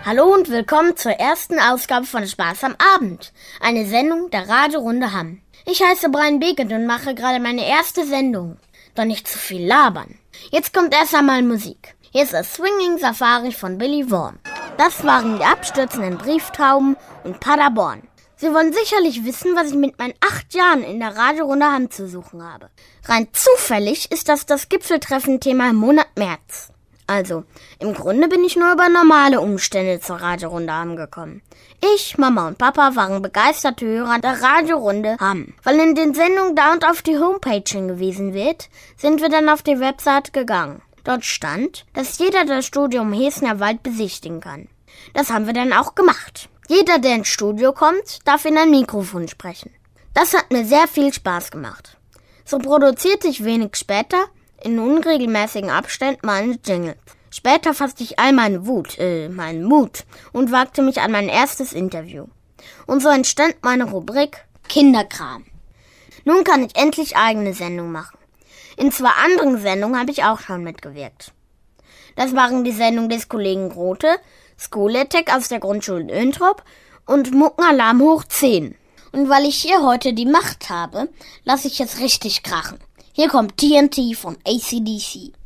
Hallo und willkommen zur ersten Ausgabe von Spaß am Abend, eine Sendung der Radiorunde Hamm. Ich heiße Brian Beckett und mache gerade meine erste Sendung. Doch nicht zu viel labern. Jetzt kommt erst einmal Musik. Hier ist das Swinging Safari von Billy Worm. Das waren die abstürzenden Brieftauben und Paderborn. Sie wollen sicherlich wissen, was ich mit meinen 8 Jahren in der Radiorunde Hamm zu suchen habe. Rein zufällig ist das Gipfeltreffen-Thema im Monat März. Also, im Grunde bin ich nur über normale Umstände zur Radiorunde Hamm gekommen. Ich, Mama und Papa waren begeisterte Hörer der Radiorunde Hamm. Weil in den Sendungen dauernd auf die Homepage hingewiesen wird, sind wir dann auf die Website gegangen. Dort stand, dass jeder das Studio im Heßener Wald besichtigen kann. Das haben wir dann auch gemacht. Jeder, der ins Studio kommt, darf in ein Mikrofon sprechen. Das hat mir sehr viel Spaß gemacht. So produzierte ich wenig später in unregelmäßigen Abständen meine Jingles. Später fasste ich all meinen Mut und wagte mich an mein erstes Interview. Und so entstand meine Rubrik Kinderkram. Nun kann ich endlich eigene Sendungen machen. In 2 anderen Sendungen habe ich auch schon mitgewirkt. Das waren die Sendung des Kollegen Grote, School Attack aus der Grundschule in Öntrop und Muckenalarm hoch 10. Und weil ich hier heute die Macht habe, lasse ich jetzt richtig krachen. Hier kommt TNT von AC/DC.